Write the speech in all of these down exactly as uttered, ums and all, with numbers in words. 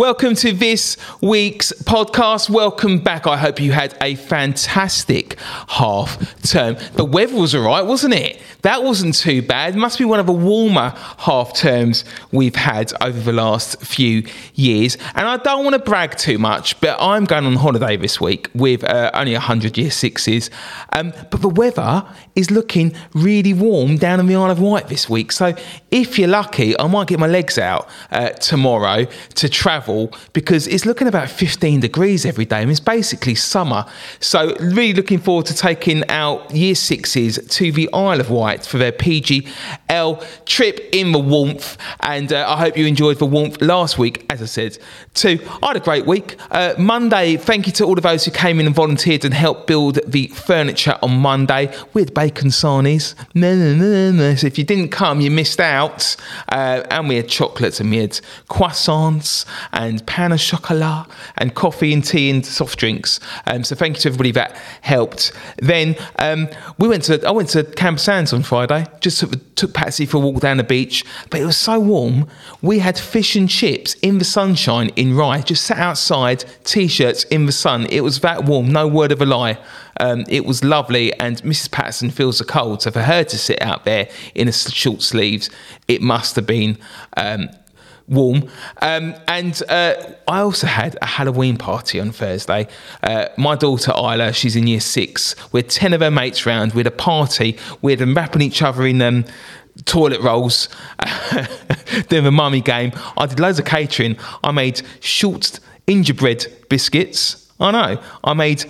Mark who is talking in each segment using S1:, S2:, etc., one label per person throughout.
S1: Welcome to this week's podcast. Welcome back. I hope you had a fantastic half term. The weather was all right, wasn't it? That wasn't too bad. It must be one of the warmer half terms we've had over the last few years. And I don't want to brag too much, but I'm going on holiday this week with uh, only one hundred year sixes. Um, but the weather is looking really warm down in the Isle of Wight this week. So if you're lucky, I might get my legs out uh, tomorrow to travel, because it's looking about fifteen degrees every day and it's basically summer. So really looking forward to taking our year sixes to the Isle of Wight for their P G L trip in the warmth. And uh, I hope you enjoyed the warmth last week, as I said too. I had a great week. Uh, Monday, thank you to all of those who came in and volunteered and helped build the furniture on Monday. We had bacon sarnies. No, no, no, no. So if you didn't come, you missed out. Uh, and we had chocolates and we had croissants and pain au chocolat and coffee and tea and soft drinks. Um, so thank you to everybody that helped. Then um, we went to I went to Camp Sands on Friday. Just took, took Patsy for a walk down the beach, but it was so warm. We had fish and chips in the sunshine in Rye. Just sat outside, t-shirts in the sun. It was that warm. No word of a lie. Um, it was lovely, and Missus Patterson feels the cold, so for her to sit out there in a short sleeves, it must have been um, warm. Um, and uh, I also had a Halloween party on Thursday. Uh, my daughter Isla, she's in year six. We had ten of her mates round. We had a party. We had them wrapping each other in um, toilet rolls, doing the mummy game. I did loads of catering. I made short gingerbread biscuits. I know. I made...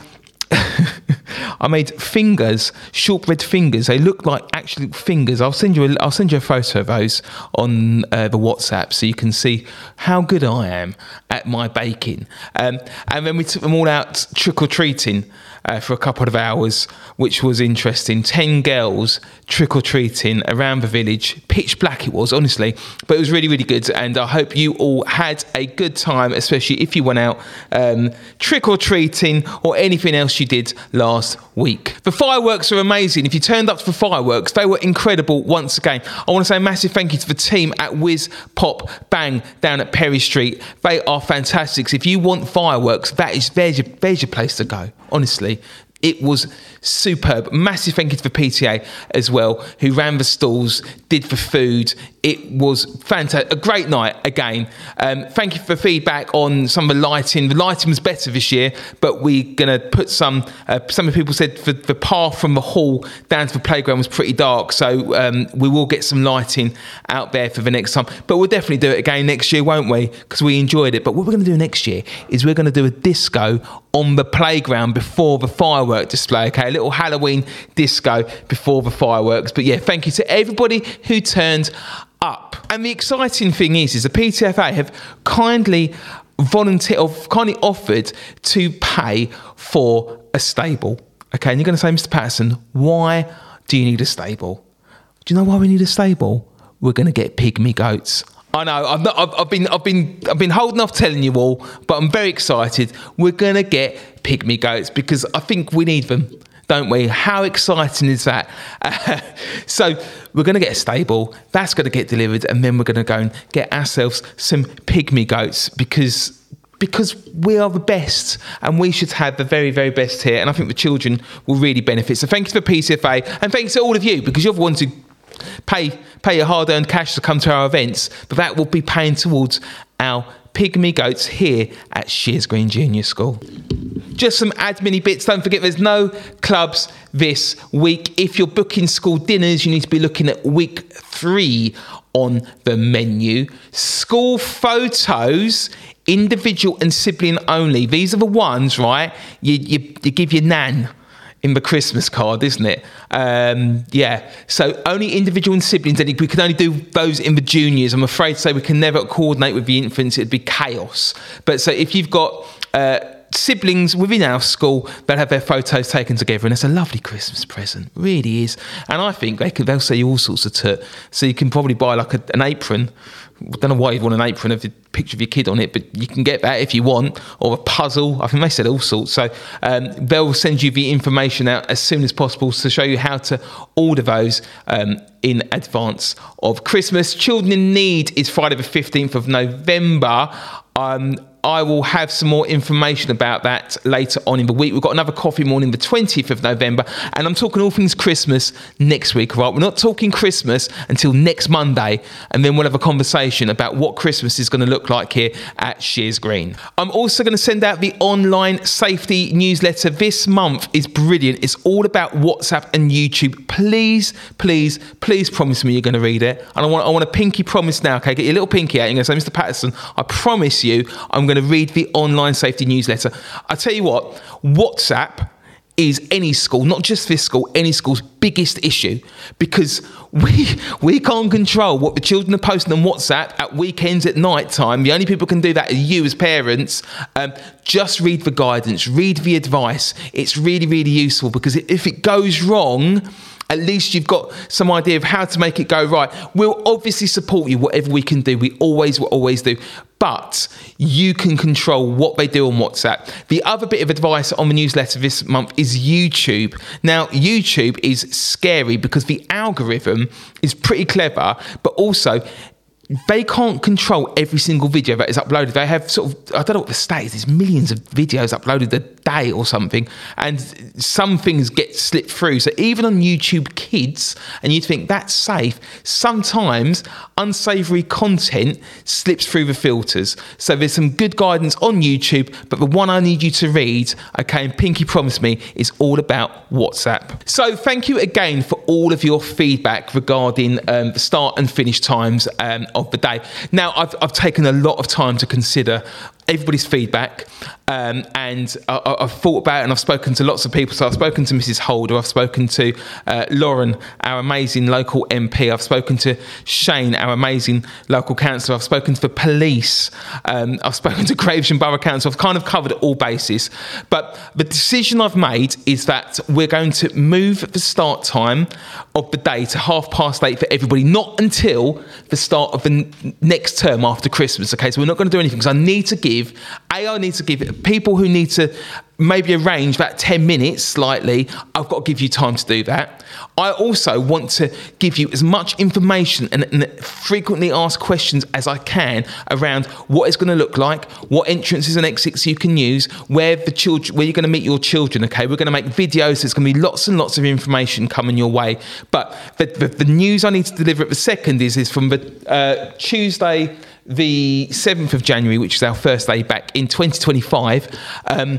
S1: I made fingers, shortbread fingers. They look like actual fingers. I'll send you a, I'll send you a photo of those on uh, the WhatsApp so you can see how good I am at my baking. Um, and then we took them all out trick-or-treating uh, for a couple of hours, which was interesting. Ten girls trick-or-treating around the village. Pitch black it was, honestly. But it was really, really good. And I hope you all had a good time, especially if you went out um, trick-or-treating or anything else you did last week. The fireworks are amazing. If you turned up for fireworks, they were incredible once again. I want to say a massive thank you to the team at Whiz Pop Bang down at Perry Street. They are fantastic. So if you want fireworks, that is there's your, there's your place to go. Honestly, it was superb. Massive thank you to the P T A as well, who ran the stalls, did the food. It was fantastic. A great night again. Um, thank you for feedback on some of the lighting. The lighting was better this year, but we're going to put some... Uh, some of the people said the, the path from the hall down to the playground was pretty dark, so um, we will get some lighting out there for the next time. But we'll definitely do it again next year, won't we? Because we enjoyed it. But what we're going to do next year is we're going to do a disco on the playground before the firework display, okay? A little Halloween disco before the fireworks. But yeah, thank you to everybody who turned up. And the exciting thing is, is the P T F A have kindly volunteered, or kindly offered to pay for a stable. Okay, and you're going to say, Mister Patterson, why do you need a stable? Do you know why we need a stable? We're going to get pygmy goats. I know, I've, not, I've, I've been, I've been, I've been holding off telling you all, but I'm very excited. We're going to get pygmy goats because I think we need them, don't we? How exciting is that? Uh, so we're going to get a stable. That's going to get delivered, and then we're going to go and get ourselves some pygmy goats because. Because we are the best and we should have the very, very best here. And I think the children will really benefit. So thank you to the P C F A and thanks to all of you, because you're the ones who pay, pay your hard-earned cash to come to our events. But that will be paying towards our pygmy goats here at Shears Green Junior School. Just some admin bits. Don't forget there's no clubs this week. If you're booking school dinners, you need to be looking at week three on the menu. School photos, individual and sibling only. These are the ones, right, you, you, you give your nan in the Christmas card, isn't it? Um, yeah, so only individual and siblings. And we can only do those in the juniors. I'm afraid to say we can never coordinate with the infants. It'd be chaos. But so if you've got... Uh, siblings within our school that have their photos taken together, and it's a lovely Christmas present, really is. And I think they could, they'll sell you all sorts of tut. So you can probably buy like a, an apron. I don't know why you'd want an apron of a picture of your kid on it, but you can get that if you want, or a puzzle. I think they said all sorts. So um, they'll send you the information out as soon as possible to show you how to order those um, in advance of Christmas. Children in Need is Friday the fifteenth of November. Um, I will have some more information about that later on in the week. We've got another coffee morning, the twentieth of November, and I'm talking all things Christmas next week, right? We're not talking Christmas until next Monday, and then we'll have a conversation about what Christmas is going to look like here at Shears Green. I'm also going to send out the online safety newsletter. This month is brilliant. It's all about WhatsApp and YouTube. Please, please, please promise me you're going to read it. And I want, I want a pinky promise now, okay? Get your little pinky out. You're going to say, Mister Patterson, I promise you I'm going to read the online safety newsletter. I tell you what, WhatsApp is any school, not just this school, any school's biggest issue, because we we can't control what the children are posting on WhatsApp at weekends at night time. The only people who can do that are you as parents. Um, just read the guidance, read the advice. It's really, really useful, because if it goes wrong, at least you've got some idea of how to make it go right. We'll obviously support you, whatever we can do. We always will always do. But you can control what they do on WhatsApp. The other bit of advice on the newsletter this month is YouTube. Now, YouTube is scary because the algorithm is pretty clever, but also they can't control every single video that is uploaded. They have sort of, I don't know what the stat is, there's millions of videos uploaded a day or something, and some things get slipped through. So even on YouTube Kids, and you think that's safe, sometimes unsavory content slips through the filters. So there's some good guidance on YouTube, but the one I need you to read, okay, and Pinky promised me, is all about WhatsApp. So thank you again for all of your feedback regarding um, the start and finish times um, of the day. Now, I've, I've taken a lot of time to consider everybody's feedback, um, and I, I've thought about it, and I've spoken to lots of people. So I've spoken to Missus Holder, I've spoken to uh, Lauren, our amazing local M P, I've spoken to Shane, our amazing local councillor, I've spoken to the police, um, I've spoken to Gravesham Borough Council. I've kind of covered all bases, but the decision I've made is that we're going to move the start time of the day to half past eight for everybody, not until the start of the n- next term after Christmas. Okay, so we're not going to do anything, because I need to give A, I need to give people who need to maybe arrange that ten minutes slightly, I've got to give you time to do that. I also want to give you as much information and, and frequently asked questions as I can around what it's going to look like, what entrances and exits you can use, where the children, where you're going to meet your children. Okay, we're going to make videos. There's going to be lots and lots of information coming your way. But the, the, the news I need to deliver at the second is, is from the uh, Tuesday, the seventh of January, which is our first day back in twenty twenty-five. Um,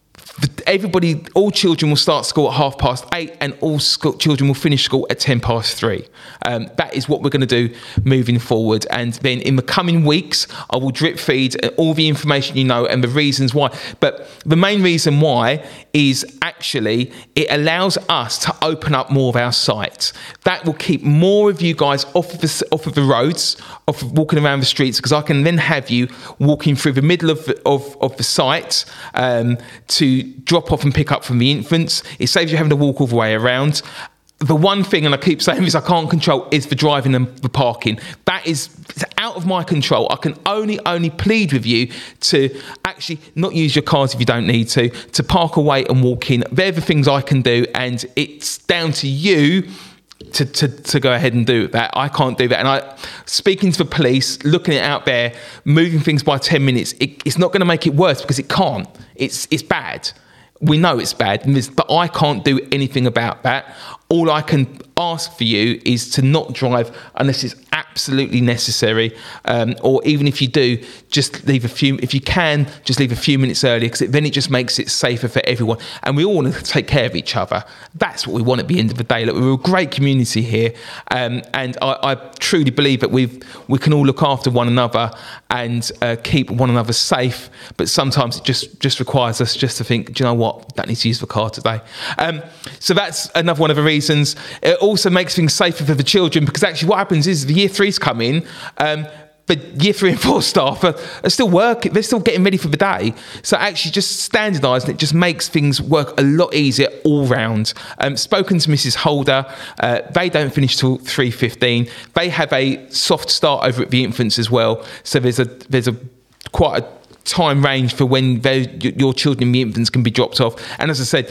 S1: everybody, all children will start school at half past eight, and all school, children will finish school at ten past three. Um, that is what we're going to do moving forward. And then in the coming weeks, I will drip feed all the information you know and the reasons why. But the main reason why is actually it allows us to open up more of our sites. That will keep more of you guys off of the, off of the roads, off of walking around the streets, because I can then have you walking through the middle of the, of, of the site um, to drop off and pick up from the infants. It saves you having to walk all the way around. The one thing, and I keep saying this, I can't control, is the driving and the parking. That is out of my control. I can only, only plead with you to actually not use your cars if you don't need to, to park away and walk in. They're the things I can do, and it's down to you to, to, to go ahead and do that. I can't do that. And I, speaking to the police, looking at it out there, moving things by ten minutes, it, it's not going to make it worse, because it can't. It's, it's bad. We know it's bad, but I can't do anything about that. All I can ask for you is to not drive unless it's absolutely necessary, um, or even if you do, just leave a few, if you can, just leave a few minutes earlier, because then it just makes it safer for everyone. And we all want to take care of each other. That's what we want at the end of the day. Look, we're a great community here, um, and I, I truly believe that we've we can all look after one another and uh, keep one another safe. But sometimes it just just requires us just to think, do you know what, that needs to use the car today. Um, so that's another one of the reasons. It also makes things safer for the children, because actually what happens is the year threes come in, um, but year three and four staff are, are still working, they're still getting ready for the day. So actually just standardising it just makes things work a lot easier all round. Um, spoken to Missus Holder, uh, they don't finish till three fifteen. They have a soft start over at the infants as well. So there's a there's a quite a time range for when your children in the infants can be dropped off. And as I said,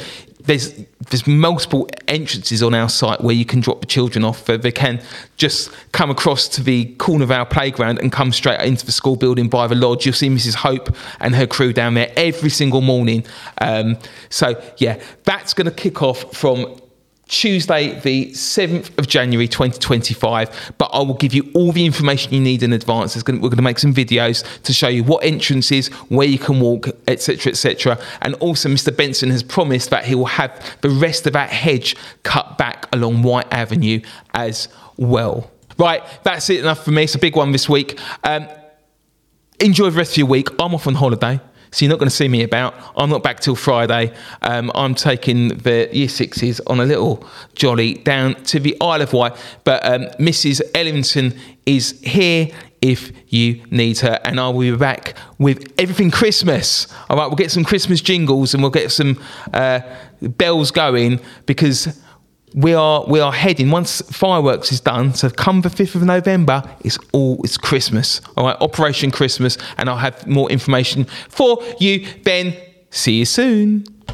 S1: there's there's multiple entrances on our site where you can drop the children off. They can just come across to the corner of our playground and come straight into the school building by the lodge. You'll see Missus Hope and her crew down there every single morning. Um, so yeah, that's going to kick off from Tuesday, the seventh of January, twenty twenty-five. But I will give you all the information you need in advance. There's gonna, we're going to make some videos to show you what entrances, where you can walk, et cetera, et cetera. And also, Mister Benson has promised that he will have the rest of that hedge cut back along White Avenue as well. Right, that's it enough for me. It's a big one this week. Um, enjoy the rest of your week. I'm off on holiday, so you're not going to see me about. I'm not back till Friday. Um, I'm taking the year sixes on a little jolly down to the Isle of Wight. But um, Missus Ellington is here if you need her. And I will be back with everything Christmas. All right, we'll get some Christmas jingles and we'll get some uh, bells going, because we are we are heading, once fireworks is done, so come the fifth of November, it's all it's Christmas. All right, Operation Christmas, and I'll have more information for you then. See you soon.